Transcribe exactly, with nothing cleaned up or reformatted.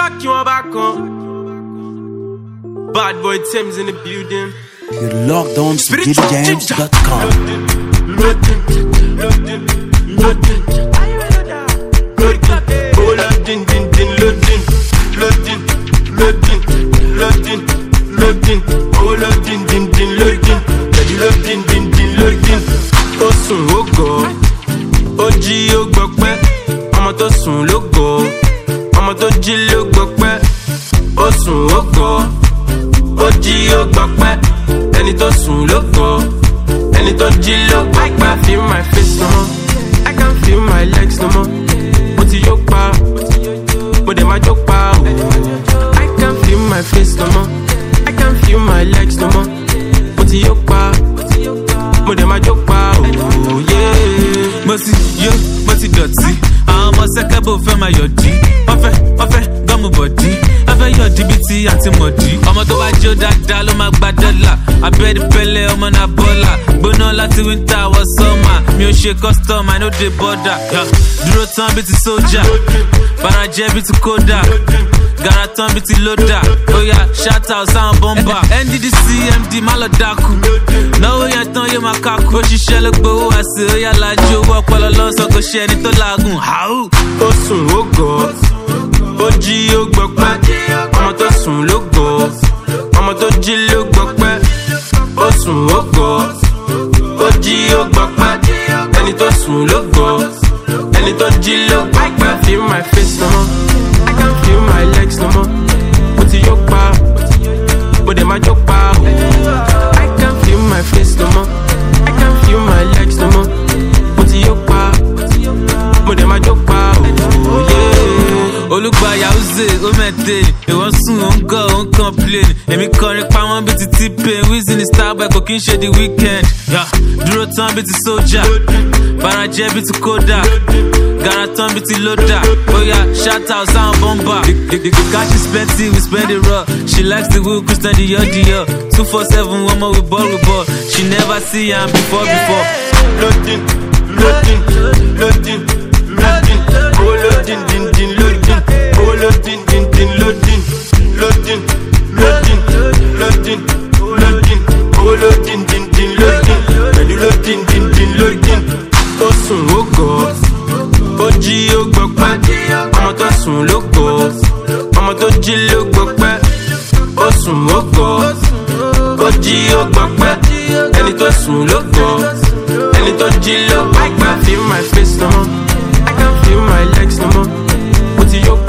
kí wọ́n bá kan. Bad boy Thames in the building. You're locked on to Giddy James dot com. Loading, loading, loading. Oh, loading, din, din, loading, loading, loading, loading, loading. Oh, loading, din, din, loading. Loading, din, din, loading. Ó sùn ó gọ̀, ó jí ó gbọpẹ́. Ọmọ tó sùn ló gọ̀, ọmọ tó jí ló gbọpẹ́. Ó sùn ó gọ̀, ó jí ó gbọpẹ́. Ẹni tó sùn ló gọ̀, ẹni tó jí ló gbọpẹ́. I can't feel my face no more, I can't feel my legs no more. Mo ti yó pa, mo dẹ̀ máa jó pa o. I can't feel my face no more, I can't feel my legs no more. Mo ti yó pa, mo dẹ̀ máa jó pa o. Mo ti yó, mo ti dọ̀tí. Àwọn ọmọ sẹ́kẹ́bù fẹ́ máa yọ̀dí. Wọ́n fẹ́, wọ́n fẹ́ gọ́mù bọ̀dí. Wọ́n fẹ́ yọ̀dí bíi ti àti mọ̀dí. Ọmọ tó bá jó dáadáa ló máa gba dọ́là. Abẹ́rẹ́ pẹ́lẹ́ ọmọ náà bọ́là. Gbóná láti winter wọ summer. Mi ò ṣe custom, I no dey border. Dúró tán bíi ti sójà. Farajẹ́ bíi ti kódà. Gara tán bíi ti lódà. Oya shout out sáwọn bọ́mbà. N D D C M D má lọ dákú. Náwó yẹn tán yóò máa kákú. Òṣìṣẹ́ ló gbowó àṣẹ. Oya lajú owó ọpọlọ lọ́sọ̀ kò ṣe ẹni tó làágùn. Ó sùn ó gọ̀, ó jí ó gbọpẹ́. Ọmọ tó sùn ló gọ̀, ọmọ tó jí ló gbọpẹ́. Ó sùn ó gọ̀, ó jí ó gbọpẹ́. Ẹni tó sùn ló gọ̀, ẹni tó jí ló gbọpẹ́. I can't feel my face no more, I can't feel my legs no more. Mo ti yó pa, mo dẹ̀ máa jó pa o. I can't feel my face no more, I can't feel my legs no more. Mo ti yó pa, mo dẹ̀ máa jó pa o. Olùgbà Yahoo ó mẹ́tẹ̀, ìwọ́n sùn ó ń gọ̀ ó ń complain. Èmi kọrin pa wọ́n bíi ti T-Pain, Wizzy ní Starboy kò kí n ṣe the weekend. Dúró tán bíi ti sójà, farajẹ́ bíi ti kódà. Gara tán bíi ti lódà. Oya shout out sáwọn bọ́mbà. The cash is plenty, we spend it raw. She likes the wheel, Christian Dior Dior. two four seven, one more we ball we ball. She never see am before before. Loading, loading, loading, loading. Oh loading, din, din, loading. Oh loading, din, din, loading. Loading, loading, loading, loading. Oh loading, din, din, loading. Ready loading, din, din, loading. Ó sùn ó gọ̀, ó jí ó gbọpẹ́. Ọmọ tó sùn ló gọ̀, ọmọ tó jí ló gbọpẹ́. Ó sùn ó gọ̀, ó jí ó gbọpẹ́. Ẹni tó sùn ló gọ̀, ẹni tó jí ló gbọpẹ́. I can't feel my face no more, I can't feel my legs no more. Mo ti yó